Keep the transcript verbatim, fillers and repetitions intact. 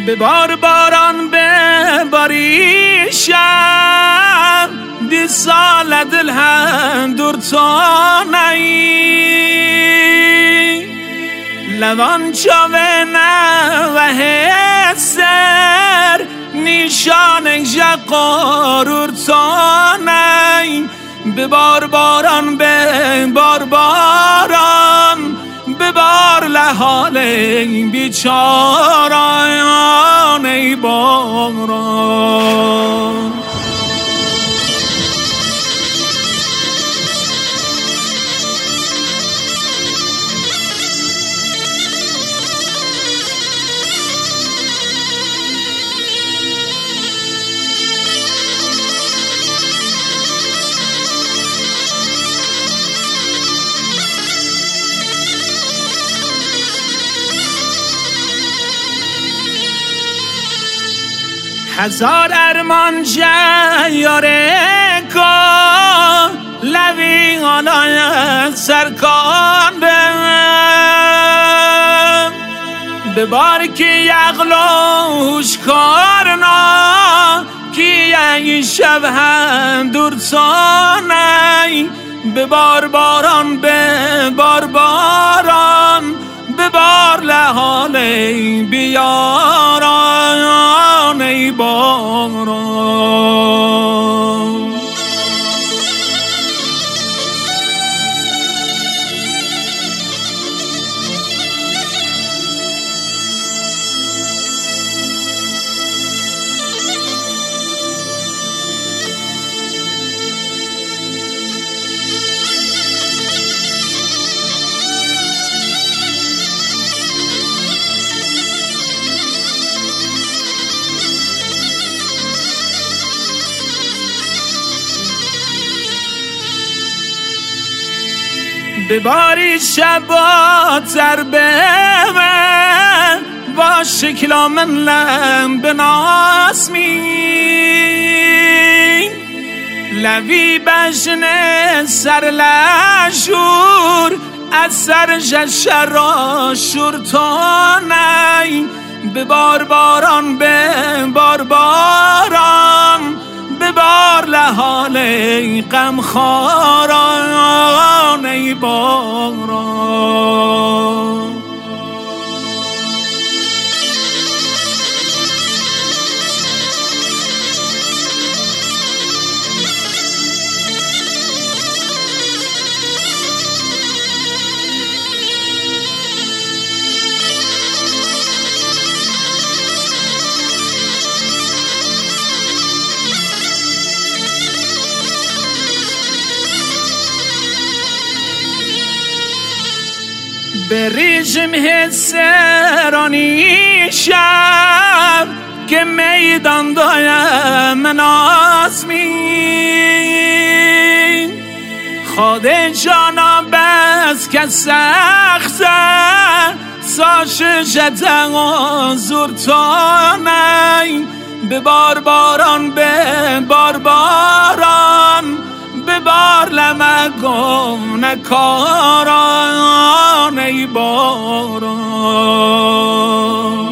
به بار باران به باریشم دی سال دل هم دور تو نی لوان چاوه نه و هستر نیشان جقارور تو نی به بار باران به بار باران به بار لحال بیچاران ای باران هزار ارمان جیاره کن لوی آنای سرکان بم به بار که یغلوش کارنا که یه شب هم دور سانه به بار باران به بار باران به بار لحال بیاران ای باران به باری شبا تربه من با شکلا من لم بناسمی لوی بجن سر لشور از سر جشر را شورتانه به بار باران به بار باران به بار لحال غم خاران ای باران به ریشم حسرانی شب که میدان دایم نازمی خود جانا بس که سخته ساش جدن و زورتانه به بار باران به بار باران به بار لمگم نکاران ای باران